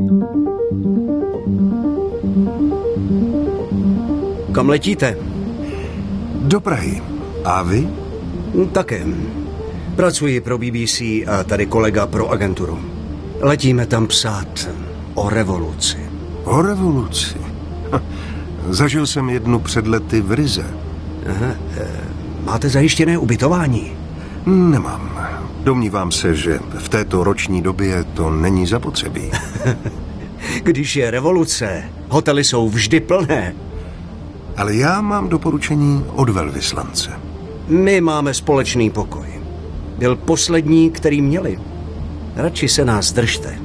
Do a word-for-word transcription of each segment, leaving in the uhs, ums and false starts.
Kam letíte? Do Prahy. A vy? Také. Pracuji pro B B C a tady kolega pro agenturu. Letíme tam psát o revoluci. O revoluci? Ha, zažil jsem jednu před lety v Rize. Aha, e, máte zajištěné ubytování? Nemám. Domnívám se, že v této roční době to není zapotřebí. Když je revoluce, hotely jsou vždy plné. Ale já mám doporučení od velvyslance. My máme společný pokoj. Byl poslední, který měli. Radši se nás držte.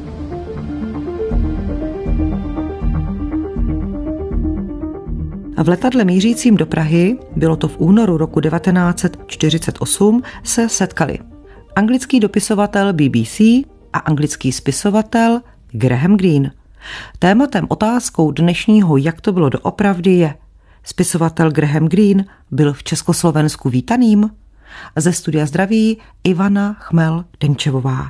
A v letadle mířícím do Prahy, bylo to v únoru roku devatenáct set čtyřicet osm, se setkali anglický dopisovatel B B C a anglický spisovatel Graham Greene. Tématem, otázkou dnešního Jak to bylo doopravdy je: spisovatel Graham Greene byl v Československu vítaným? Ze studia zdraví Ivana Chmel-Denčevová.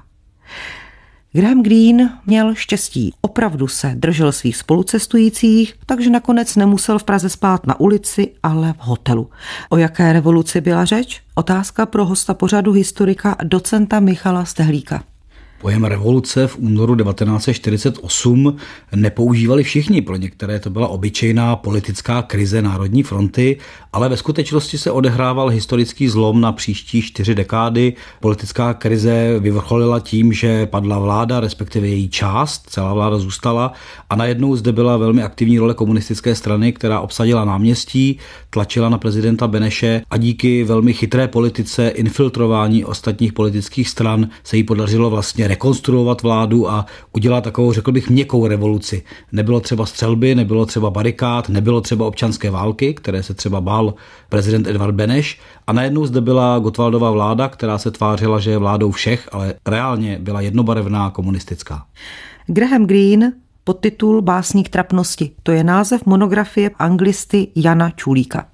Graham Greene měl štěstí, opravdu se držel svých spolucestujících, takže nakonec nemusel v Praze spát na ulici, ale v hotelu. O jaké revoluci byla řeč? Otázka pro hosta pořadu, historika docenta Michala Stehlíka. Pojem revoluce v únoru devatenáct set čtyřicet osm nepoužívali všichni. Pro některé to byla obyčejná politická krize Národní fronty, ale ve skutečnosti se odehrával historický zlom na příští čtyři dekády. Politická krize vyvrcholila tím, že padla vláda, respektive její část, celá vláda zůstala, a najednou zde byla velmi aktivní role komunistické strany, která obsadila náměstí, tlačila na prezidenta Beneše a díky velmi chytré politice, infiltrování ostatních politických stran se jí podařilo vlastně rekonstruovat vládu a udělat takovou, řekl bych, měkkou revoluci. Nebylo třeba střelby, nebylo třeba barikád, nebylo třeba občanské války, které se třeba bál prezident Edvard Beneš, a najednou zde byla Gottwaldova vláda, která se tvářila, že je vládou všech, ale reálně byla jednobarevná komunistická. Graham Greene, podtitul Básník trapnosti. To je název monografie anglisty Jana Čulíka.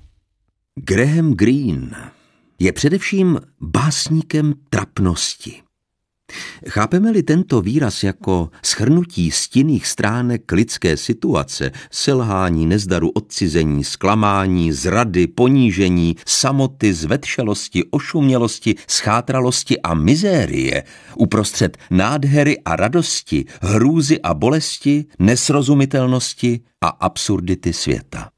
Graham Greene je především básníkem trapnosti. Chápeme-li tento výraz jako shrnutí stinných stránek lidské situace, selhání, nezdaru, odcizení, zklamání, zrady, ponížení, samoty, zvetšelosti, ošumělosti, schátralosti a mizérie, uprostřed nádhery a radosti, hrůzy a bolesti, nesrozumitelnosti a absurdity světa.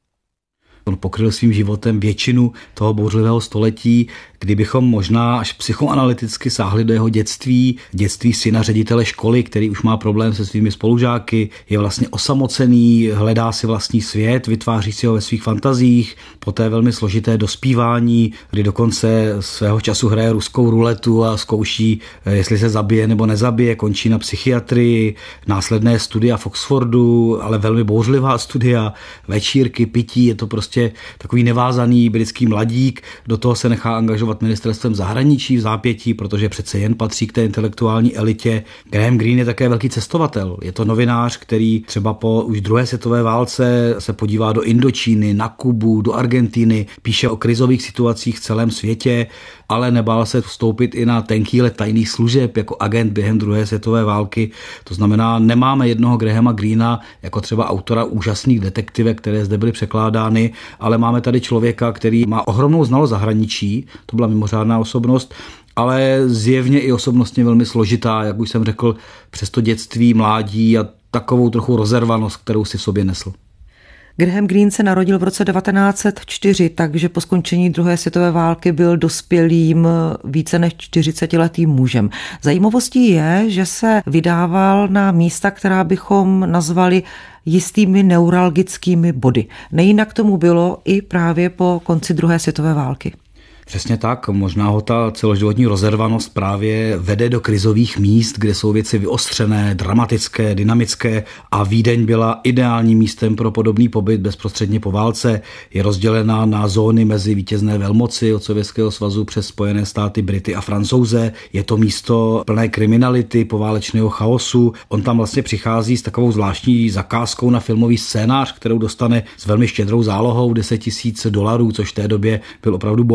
On pokryl svým životem většinu toho bouřlivého století, kdybychom možná až psychoanalyticky sáhli do jeho dětství, dětství syna ředitele školy, který už má problém se svými spolužáky, je vlastně osamocený, hledá si vlastní svět, vytváří si ho ve svých fantazích, poté velmi složité dospívání, kdy dokonce svého času hraje ruskou ruletu a zkouší, jestli se zabije nebo nezabije, končí na psychiatrii, následné studia v Oxfordu, ale velmi bouřlivá studia, večírky, pití, je to prostě takový nevázaný britský mladík, do toho se nechá angažovat ministerstvem zahraničí v zápětí, protože přece jen patří k té intelektuální elitě. Graham Greene je také velký cestovatel. Je to novinář, který třeba po už druhé světové válce se podívá do Indočíny, na Kubu, do Argentiny, píše o krizových situacích v celém světě, ale nebál se vstoupit i na tenký let tajných služeb jako agent během druhé světové války. To znamená, nemáme jednoho Grahama Greena jako třeba autora úžasných detektivek, které zde byly překládány, ale máme tady člověka, který má ohromnou znalost zahraničí, to byla mimořádná osobnost, ale zjevně i osobnostně velmi složitá, jak už jsem řekl, přes to dětství, mládí a takovou trochu rozervanost, kterou si v sobě nesl. Graham Greene se narodil v roce devatenáct set čtyři, takže po skončení druhé světové války byl dospělým více než čtyřicetiletým mužem. Zajímavostí je, že se vydával na místa, která bychom nazvali jistými neuralgickými body. Nejinak tomu bylo i právě po konci druhé světové války. Přesně tak, možná ho ta celoživotní rozervanost právě vede do krizových míst, kde jsou věci vyostřené, dramatické, dynamické, a Vídeň byla ideálním místem pro podobný pobyt bezprostředně po válce. Je rozdělená na zóny mezi vítězné velmoci od Sovětského svazu přes Spojené státy, Brity a Francouze. Je to místo plné kriminality, poválečného chaosu. On tam vlastně přichází s takovou zvláštní zakázkou na filmový scénář, kterou dostane s velmi štědrou zálohou deset tisíc dolarů, což v té době byl opravdu boháč, a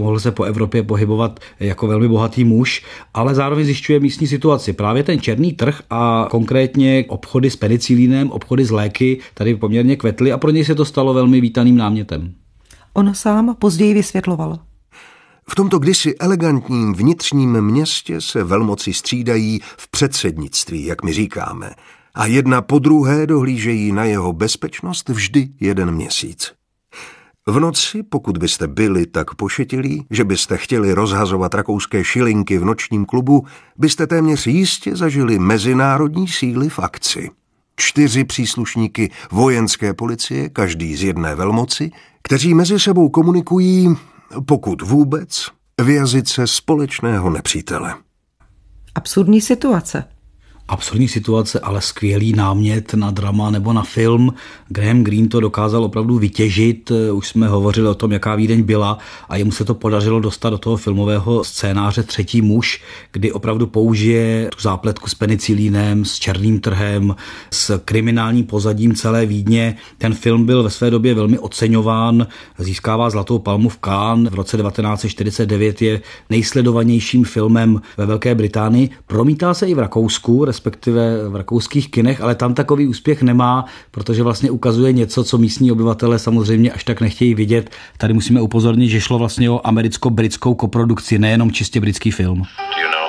mohl se po Evropě pohybovat jako velmi bohatý muž, ale zároveň zjišťuje místní situaci. Právě ten černý trh a konkrétně obchody s penicilínem, obchody s léky tady poměrně kvetly a pro něj se to stalo velmi vítaným námětem. On sám později vysvětloval. V tomto kdysi elegantním vnitřním městě se velmoci střídají v předsednictví, jak my říkáme, a jedna po druhé dohlížejí na jeho bezpečnost vždy jeden měsíc. V noci, pokud byste byli tak pošetilí, že byste chtěli rozhazovat rakouské šilinky v nočním klubu, byste téměř jistě zažili mezinárodní síly v akci. Čtyři příslušníky vojenské policie, každý z jedné velmoci, kteří mezi sebou komunikují, pokud vůbec, v jazyce společného nepřítele. Absurdní situace. Absurdní situace, ale skvělý námět na drama nebo na film. Graham Greene to dokázal opravdu vytěžit. Už jsme hovořili o tom, jaká Vídeň byla a jemu se to podařilo dostat do toho filmového scénáře Třetí muž, kdy opravdu použije tu zápletku s penicilínem, s černým trhem, s kriminálním pozadím celé Vídně. Ten film byl ve své době velmi oceňován, získává Zlatou palmu v Cannes. V roce devatenáct set čtyřicet devět je nejsledovanějším filmem ve Velké Británii. Promítá se i v Rakousku, respektive v rakouských kinech, ale tam takový úspěch nemá, protože vlastně ukazuje něco, co místní obyvatelé samozřejmě až tak nechtějí vidět. Tady musíme upozornit, že šlo vlastně o americko-britskou koprodukci, nejenom čistě britský film. Do you know?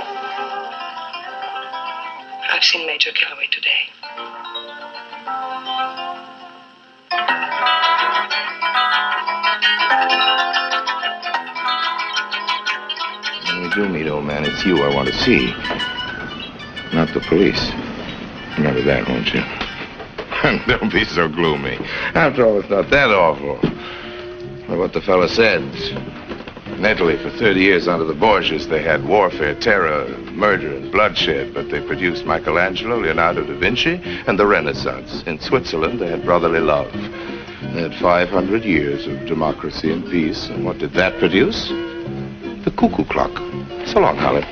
I've seen Major Calloway today. When we do meet, old man, it's you I want to see. Not the police. Remember that, won't you? Don't be so gloomy. After all, it's not that awful. Well, what the fella said. In Italy, for thirty years under the Borgias, they had warfare, terror, murder, and bloodshed, but they produced Michelangelo, Leonardo da Vinci, and the Renaissance. In Switzerland, they had brotherly love. They had five hundred years of democracy and peace, and what did that produce? The cuckoo clock. So long, Holly.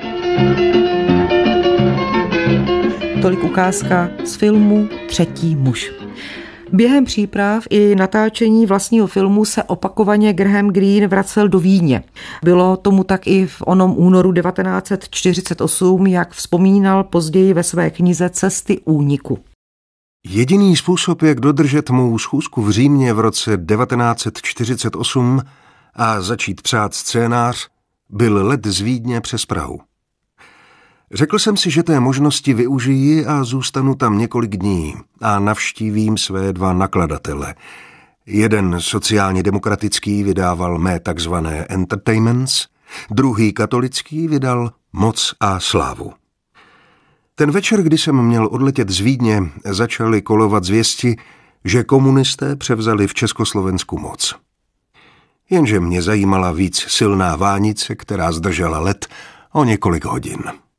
Tolik ukázka z filmu Třetí muž. Během příprav i natáčení vlastního filmu se opakovaně Graham Greene vracel do Vídně. Bylo tomu tak i v onom únoru devatenáct set čtyřicet osm, jak vzpomínal později ve své knize Cesty úniku. Jediný způsob, jak dodržet mou schůzku v Římě v roce devatenáct set čtyřicet osm a začít psát scénář, byl let z Vídně přes Prahu. Řekl jsem si, že té možnosti využiji a zůstanu tam několik dní a navštívím své dva nakladatele. Jeden sociálně demokratický vydával mé takzvané entertainments, druhý katolický vydal Moc a slávu. Ten večer, kdy jsem měl odletět z Vídně, začaly kolovat zvěsti, že komunisté převzali v Československu moc. Jenže mě zajímala víc silná vánice, která zdržela let o několik hodin.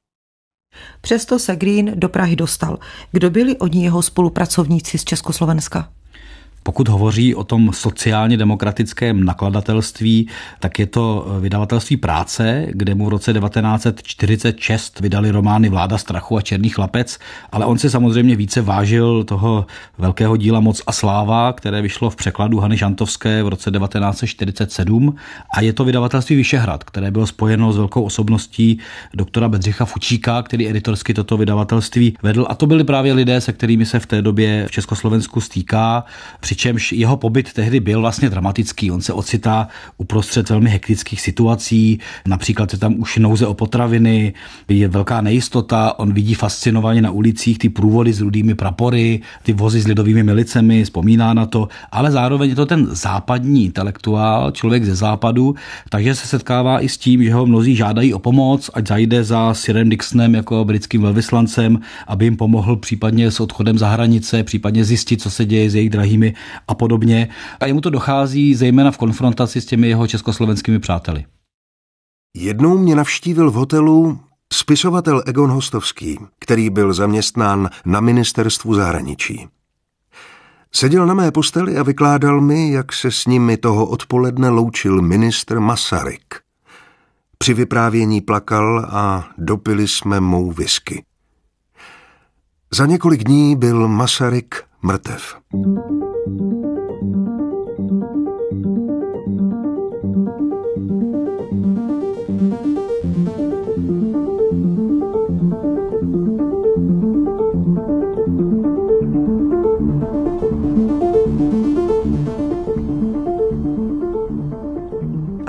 Přesto se Greene do Prahy dostal. Kdo byli oni jeho spolupracovníci z Československa? Pokud hovoří o tom sociálně demokratickém nakladatelství, tak je to vydavatelství Práce, kde mu v roce devatenáct set čtyřicet šest vydali romány Vláda strachu a Černý chlapec, ale on si samozřejmě více vážil toho velkého díla Moc a sláva, které vyšlo v překladu Hany Žantovské v roce devatenáct set čtyřicet sedm, a je to vydavatelství Vyšehrad, které bylo spojeno s velkou osobností doktora Bedřicha Fučíka, který editorsky toto vydavatelství vedl, a to byli právě lidé, se kterými se v té době v Československu stýká. Přičemž jeho pobyt tehdy byl vlastně dramatický. On se ocitá uprostřed velmi hektických situací, například je tam už nouze o potraviny, je velká nejistota, on vidí fascinovaně na ulicích ty průvody s rudými prapory, ty vozy s lidovými milicemi, vzpomíná na to, ale zároveň je to ten západní intelektuál, člověk ze západu, takže se setkává i s tím, že ho mnozí žádají o pomoc, ať zajde za Sirem Dixonem jako britským velvyslancem, aby jim pomohl případně s odchodem za hranice, případně zjistit, co se děje s jejich drahými a podobně. A jemu to dochází zejména v konfrontaci s těmi jeho československými přáteli. Jednou mě navštívil v hotelu spisovatel Egon Hostovský, který byl zaměstnán na ministerstvu zahraničí. Seděl na mé posteli a vykládal mi, jak se s nimi toho odpoledne loučil ministr Masaryk. Při vyprávění plakal a dopili jsme mou whisky. Za několik dní byl Masaryk mrtev.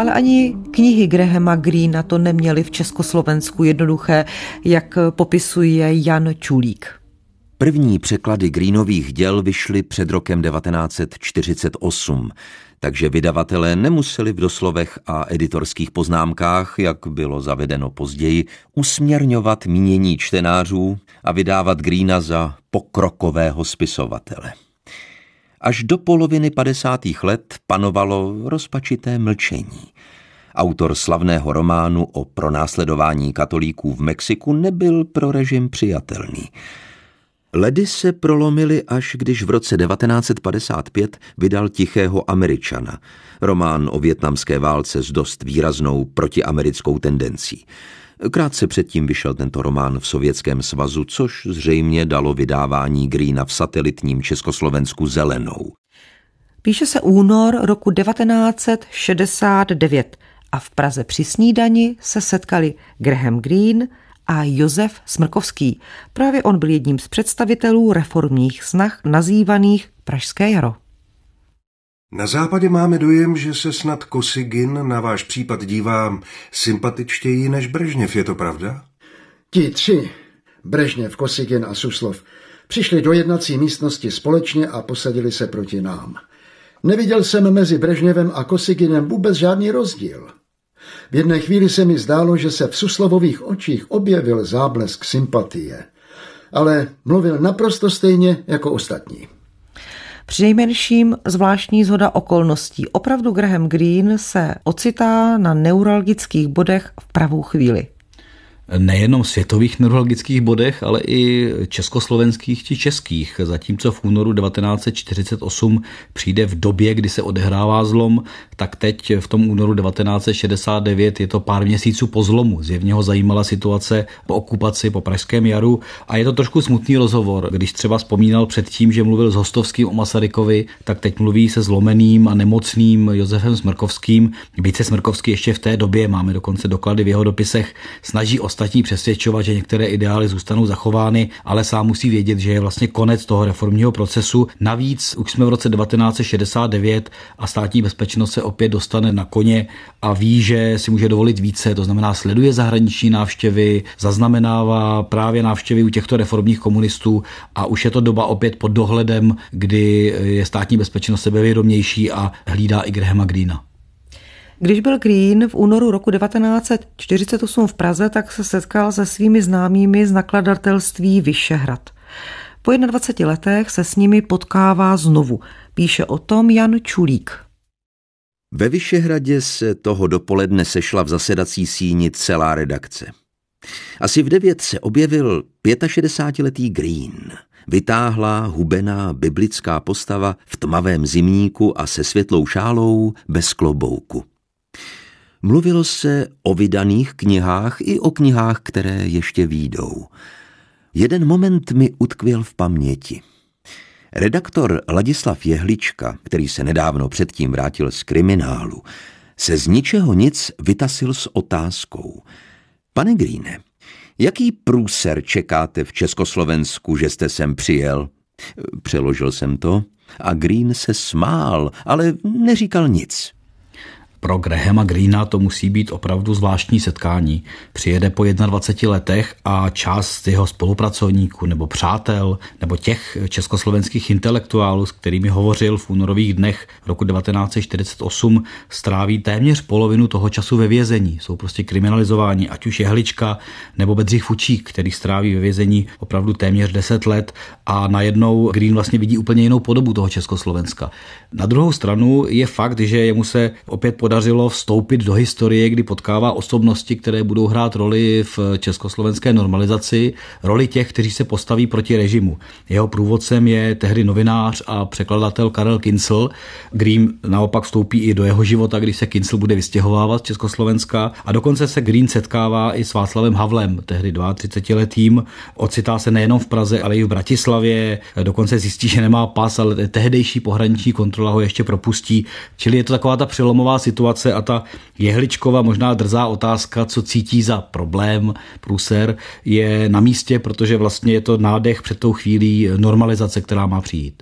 Ale ani knihy Grahama Greena to neměly v Československu jednoduché, jak popisuje Jan Čulík. První překlady Greenových děl vyšly před rokem devatenáct set čtyřicet osm, takže vydavatelé nemuseli v doslovech a editorských poznámkách, jak bylo zavedeno později, usměrňovat mínění čtenářů a vydávat Greena za pokrokového spisovatele. Až do poloviny padesátých let panovalo rozpačité mlčení. Autor slavného románu o pronásledování katolíků v Mexiku nebyl pro režim přijatelný. Ledy se prolomily, až když v roce devatenáct set padesát pět vydal Tichého Američana, román o vietnamské válce s dost výraznou protiamerickou tendencí. Krátce předtím vyšel tento román v Sovětském svazu, což zřejmě dalo vydávání Greena v satelitním Československu zelenou. Píše se únor roku devatenáct set šedesát devět a v Praze při snídani se setkali Graham Greene a Josef Smrkovský. Právě on byl jedním z představitelů reformních snah nazývaných Pražské jaro. Na západě máme dojem, že se snad Kosygin na váš případ dívá sympatičtěji než Brežněv, je to pravda? Ti tři, Brežněv, Kosygin a Suslov, přišli do jednací místnosti společně a posadili se proti nám. Neviděl jsem mezi Brežněvem a Kosyginem vůbec žádný rozdíl. V jedné chvíli se mi zdálo, že se v Suslovových očích objevil záblesk sympatie, ale mluvil naprosto stejně jako ostatní. Přinejmenším zvláštní shoda okolností. Opravdu Graham Greene se ocitá na neuralgických bodech v pravou chvíli. Nejenom světových neurologických bodech, ale i československých či českých. Zatímco v únoru devatenáct set čtyřicet osm přijde v době, kdy se odehrává zlom, tak teď v tom únoru devatenáct set šedesát devět je to pár měsíců po zlomu. Zjevně ho zajímala situace po okupaci, po Pražském jaru a je to trošku smutný rozhovor. Když třeba vzpomínal předtím, že mluvil s Hostovským o Masarykovi, tak teď mluví se zlomeným a nemocným Josefem Smrkovským. Byť se Smrkovský ještě v té době, máme dokonce doklady v jeho dopisech, snaží ostatní přesvědčovat, že některé ideály zůstanou zachovány, ale sám musí vědět, že je vlastně konec toho reformního procesu. Navíc už jsme v roce devatenáct set šedesát devět a státní bezpečnost se opět dostane na koně a ví, že si může dovolit více, to znamená sleduje zahraniční návštěvy, zaznamenává právě návštěvy u těchto reformních komunistů a už je to doba opět pod dohledem, kdy je státní bezpečnost sebevědomější a hlídá i Grahama Greena. Když byl Greene v únoru roku devatenáct set čtyřicet osm v Praze, tak se setkal se svými známými z nakladatelství Vyšehrad. Po dvaceti jedné letech se s nimi potkává znovu. Píše o tom Jan Čulík. Ve Vyšehradě se toho dopoledne sešla v zasedací síni celá redakce. Asi v devět se objevil šedesátiletý Greene. Vytáhlá, hubená, biblická postava v tmavém zimníku a se světlou šálou bez klobouku. Mluvilo se o vydaných knihách i o knihách, které ještě výjdou. Jeden moment mi utkvěl v paměti. Redaktor Ladislav Jehlička, který se nedávno předtím vrátil z kriminálu, se z ničeho nic vytasil s otázkou. Pane Greene, jaký průser čekáte v Československu, že jste sem přijel? Přeložil jsem to a Greene se smál, ale neříkal nic. Pro Grahama Greena to musí být opravdu zvláštní setkání. Přijede po dvaceti jedné letech a část jeho spolupracovníků nebo přátel nebo těch československých intelektuálů, s kterými hovořil v únorových dnech roku devatenáct set čtyřicet osm, stráví téměř polovinu toho času ve vězení. Jsou prostě kriminalizováni, ať už Jehlička nebo Bedřich Fučík, který stráví ve vězení opravdu téměř deset let a najednou Greene vlastně vidí úplně jinou podobu toho Československa. Na druhou stranu je fakt, že jemu se opět podařilo vstoupit do historie, kdy potkává osobnosti, které budou hrát roli v československé normalizaci, roli těch, kteří se postaví proti režimu. Jeho průvodcem je tehdy novinář a překladatel Karel Kincl. Greene naopak vstoupí i do jeho života, když se Kincl bude vystěhovávat z Československa a dokonce se Greene setkává i s Václavem Havlem, tehdy třicetiletým. Ocitá se nejenom v Praze, ale i v Bratislavě. Dokonce zjistí, že nemá pas, ale tehdejší pohraniční kontrola ho ještě propustí. Čili je to taková ta přelomová situace a ta Jehličkova možná drzá otázka, co cítí za problém, průser, je na místě, protože vlastně je to nádech před tou chvílí normalizace, která má přijít.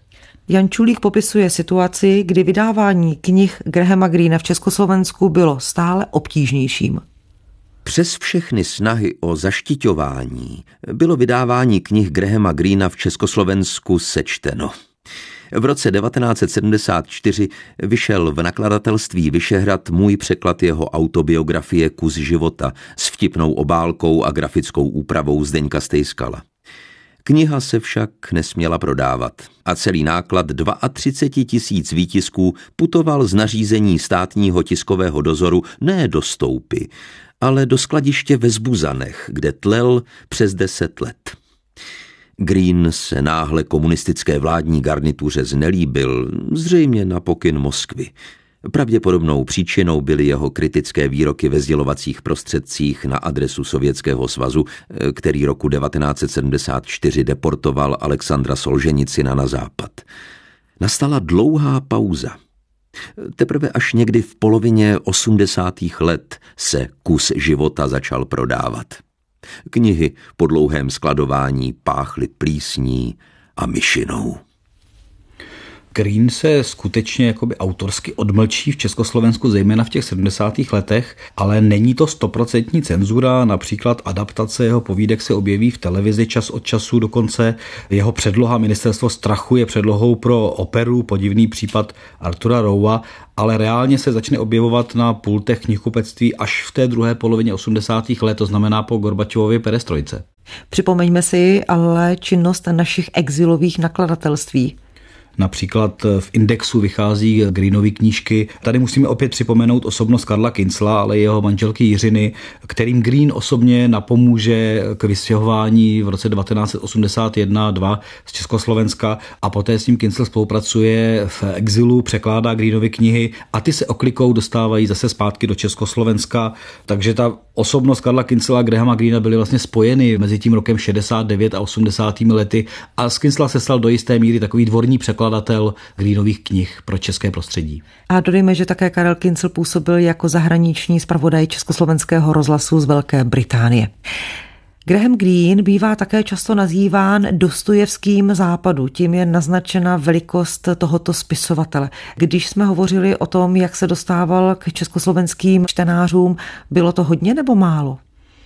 Jan Čulík popisuje situaci, kdy vydávání knih Grahama Greena v Československu bylo stále obtížnějším. Přes všechny snahy o zaštiťování bylo vydávání knih Grahama Greena v Československu sečteno. V roce devatenáct set sedmdesát čtyři vyšel v nakladatelství Vyšehrad můj překlad jeho autobiografie Kus života s vtipnou obálkou a grafickou úpravou Zdeňka Stejskala. Kniha se však nesměla prodávat a celý náklad třicet dva tisíc výtisků putoval z nařízení státního tiskového dozoru ne do Stoupy, ale do skladiště ve Zbuzanech, kde tlel přes deset let. Green se náhle komunistické vládní garnituře znelíbil, zřejmě na pokyn Moskvy. Pravděpodobnou příčinou byly jeho kritické výroky ve sdělovacích prostředcích na adresu Sovětského svazu, který roku devatenáct set sedmdesát čtyři deportoval Alexandra Solženicina na západ. Nastala dlouhá pauza. Teprve až někdy v polovině osmdesátých let se Kus života začal prodávat. Knihy po dlouhém skladování páchly plísní a myšinou. Green se skutečně jakoby autorsky odmlčí v Československu, zejména v těch sedmdesátých letech, ale není to stoprocentní cenzura, například adaptace jeho povídek se objeví v televizi čas od času, dokonce jeho předloha Ministerstvo strachu je předlohou pro operu Podivný případ Artura Roua, ale reálně se začne objevovat na pultech knihkupectví až v té druhé polovině osmdesátých let, to znamená po Gorbačovově perestrojce. Připomeňme si ale činnost našich exilových nakladatelství. Například v Indexu vychází Greenovy knížky. Tady musíme opět připomenout osobnost Karla Kincla, ale i jeho manželky Jiřiny, kterým Green osobně napomůže k vystěhování v roce devatenáct set osmdesát jedna dva z Československa a poté s ním Kincl spolupracuje v exilu, překládá Greenovy knihy a ty se oklikou dostávají zase zpátky do Československa. Takže ta osobnost Karla Kincla a Grahama Greena byly vlastně spojeny mezi tím rokem šedesát devět a osmdesátými lety a z Kincla se stal do jisté míry takový dvorní překladatel Greenových knih pro české prostředí. A dodejme, že také Karel Kincl působil jako zahraniční zpravodaj Československého rozhlasu z Velké Británie. Graham Greene bývá také často nazýván Dostojevským západu, tím je naznačena velikost tohoto spisovatele. Když jsme hovořili o tom, jak se dostával k československým čtenářům, bylo to hodně nebo málo?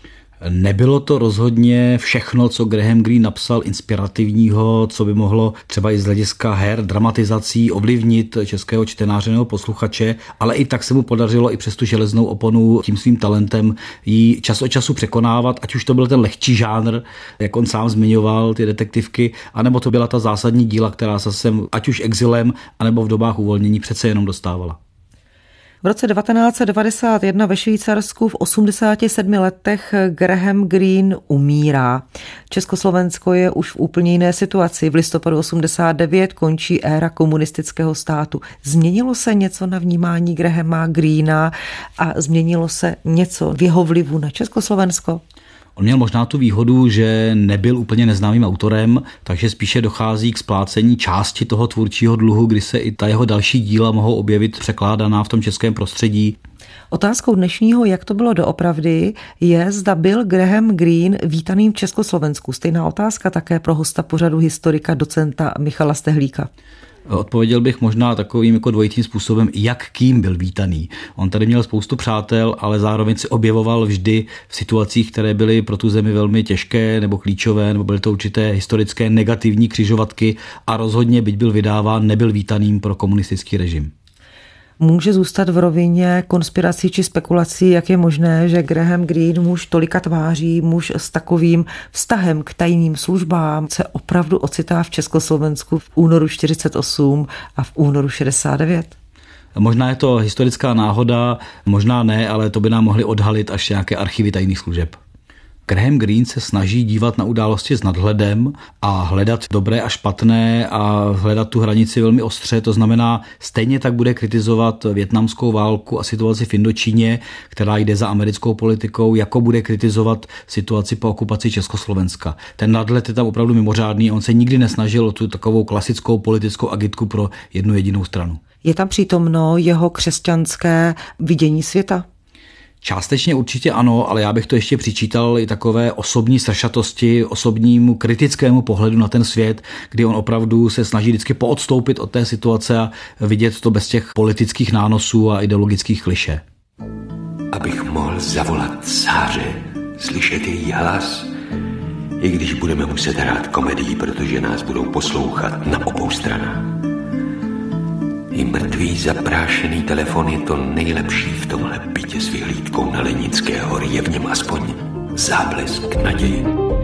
Nebylo to rozhodně všechno, co Graham Greene napsal inspirativního, co by mohlo třeba i z hlediska her, dramatizací ovlivnit českého čtenáře nebo posluchače, ale i tak se mu podařilo i přes tu železnou oponu tím svým talentem jí čas od času překonávat, ať už to byl ten lehčí žánr, jak on sám zmiňoval, ty detektivky, anebo to byla ta zásadní díla, která se sem ať už exilem, anebo v dobách uvolnění přece jenom dostávala. V roce devatenáct set devadesát jedna ve Švýcarsku v osmdesáti sedmi letech Graham Greene umírá. Československo je už v úplně jiné situaci. V listopadu osmdesát devět končí éra komunistického státu. Změnilo se něco na vnímání Grahama Greena a změnilo se něco v jeho vlivu na Československo? On měl možná tu výhodu, že nebyl úplně neznámým autorem, takže spíše dochází k splácení části toho tvůrčího dluhu, kdy se i ta jeho další díla mohou objevit překládaná v tom českém prostředí. Otázkou dnešního, jak to bylo doopravdy, je, zda byl Graham Greene vítaným v Československu. Stejná otázka také pro hosta pořadu historika docenta Michala Stehlíka. Odpověděl bych možná takovým jako dvojitým způsobem, jak kým byl vítaný. On tady měl spoustu přátel, ale zároveň se objevoval vždy v situacích, které byly pro tu zemi velmi těžké nebo klíčové, nebo byly to určité historické negativní křižovatky a rozhodně, byť byl vydáván, nebyl vítaným pro komunistický režim. Může zůstat v rovině konspirací či spekulací, jak je možné, že Graham Greene, muž tolika tváří, muž s takovým vztahem k tajným službám, se opravdu ocitá v Československu v únoru čtyřicet osm a v únoru šedesát devět? Možná je to historická náhoda, možná ne, ale to by nám mohli odhalit až nějaké archivy tajných služeb. Graham Greene se snaží dívat na události s nadhledem a hledat dobré a špatné a hledat tu hranici velmi ostře. To znamená, stejně tak bude kritizovat vietnamskou válku a situaci v Indočíně, která jde za americkou politikou, jako bude kritizovat situaci po okupaci Československa. Ten nadhled je tam opravdu mimořádný, on se nikdy nesnažil o tu takovou klasickou politickou agitku pro jednu jedinou stranu. Je tam přítomno jeho křesťanské vidění světa? Částečně určitě ano, ale já bych to ještě přičítal i takové osobní sršatosti, osobnímu kritickému pohledu na ten svět, kdy on opravdu se snaží vždycky poodstoupit od té situace a vidět to bez těch politických nánosů a ideologických klišé. Abych mohl zavolat Sáře, slyšet její hlas, i když budeme muset hrát komedii, protože nás budou poslouchat na obou stranách. I mrtvý zaprášený telefon je to nejlepší v tomhle bytě s vyhlídkou na Leninské hory, je v něm aspoň záblesk naděje.